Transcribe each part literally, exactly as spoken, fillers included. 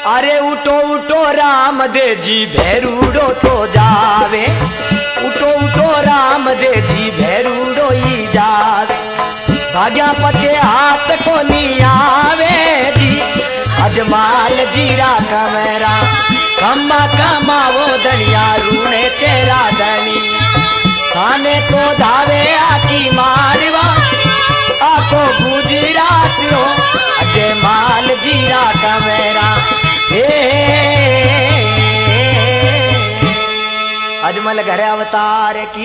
अरे उठो उठो राम दे जी भैरूडो तो जावे, उठो उठो राम दे जी भैरूडो ही जावे। भाग्या पचे हाथ को नहीं आवे जी, अजमाल जीरा कमेरा कमा कमावो धनिया रूने चेरा धनिया। खाने तो धावे आकी मारवा आको गुजरात हो, अजमाल जीरा कमेरा। अजमल घर अवतार की।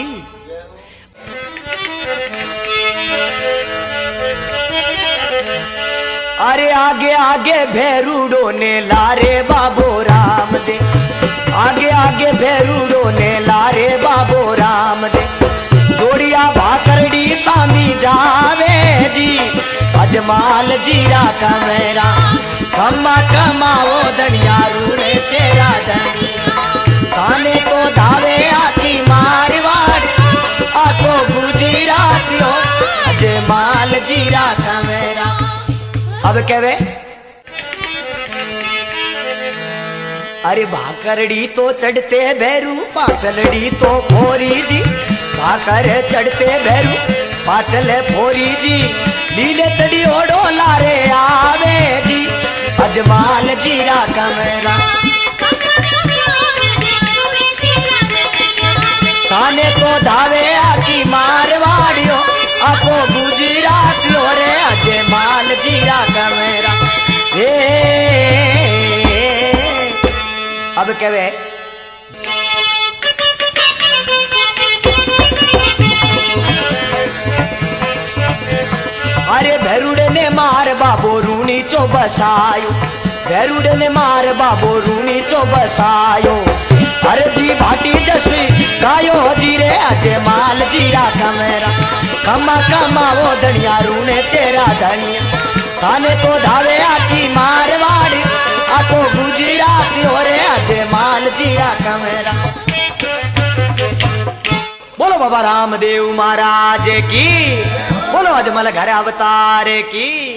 अरे आगे आगे भैरूडो ने लारे बाबो राम दे, आगे आगे भैरूडो ने लारे बाबो राम दे। दौड़िया भाकरड़ी सामी जावे जी, अजमाल जीरा कमेरा कमा कमाओ धनिया रूने तेरा धनिया। खाने तो धावे आकी मारवाड़ आको गुजरात हो, अजमाल जीरा कमेरा। अब कहवे अरे भाकरड़ी तो चढ़ते भैरू पाचलड़ी तो फोरी जी, भाकर चढ़ते भैरू पाचल फोरी जी। लीले चढ़ी ओडो लारे आवे जी, अजमाल जीरा कमेरा। थाने तो धावे आकी मारवाड़ियो आपो गुजरातियो रे, अजमाल जीरा कमेरा। हे अब कहवे अरे भैरूडे ने मार बाबो रूनी चो बसायो, भैरूडे ने मार बाबो रूनी चो बसायो। अरे जी भाटी जसी गायो जीरे, अजमाल जीरा कमेरा कमा कमाओ धनिया रूने चेरा धनिया। खाने तो धावे आकी मारवाड़ी आको गुजराती हो रे, अजमाल जीरा कमेरा। बोलो बाबा रामदेव महाराज की, बोलो अजमल घर अवतार की।